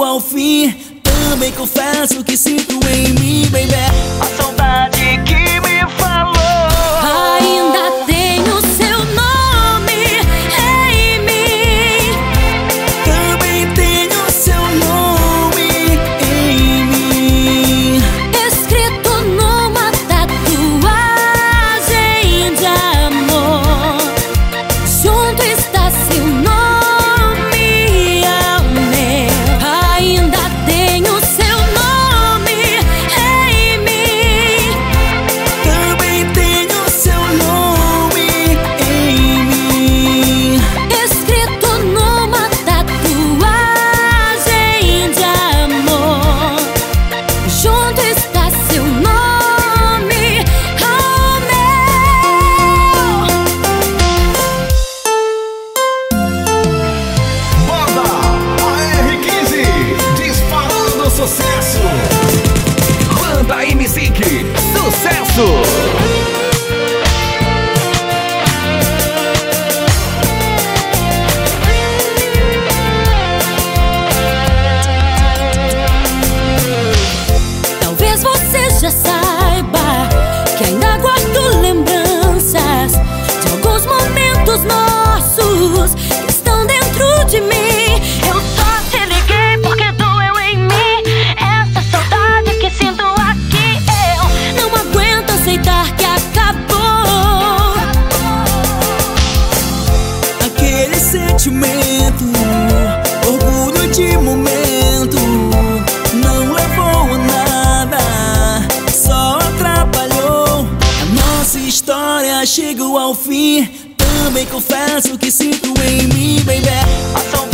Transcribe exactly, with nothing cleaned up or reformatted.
chego ao fim. Também confesso que sinto em mim, baby, a saudade que me falou. Ainda tenho seu nome em mim. Também tenho seu nome em mim, escrito numa tatuagem de amor. Junto está seu nome ao meu. Ainda tenho seu nome em mim. também tenho seu nome em mim, Escrito numa tatuagem de amor. Junto está seu nome ao meu. Banda A R quinze, disparando sucesso. Banda M-Sync, sucesso. Talvez você já saiba que ainda guardo lembranças de alguns momentos nossos que estão dentro de mim. Eu só te liguei porque doeu em mim essa saudade que sinto aqui. Eu não aguento aceitar que acabou aquele sentimento, orgulho de momento, não levou a nada, só atrapalhou. A nossa história chegou ao fim. Também confesso que sinto em mim, baby, a saudade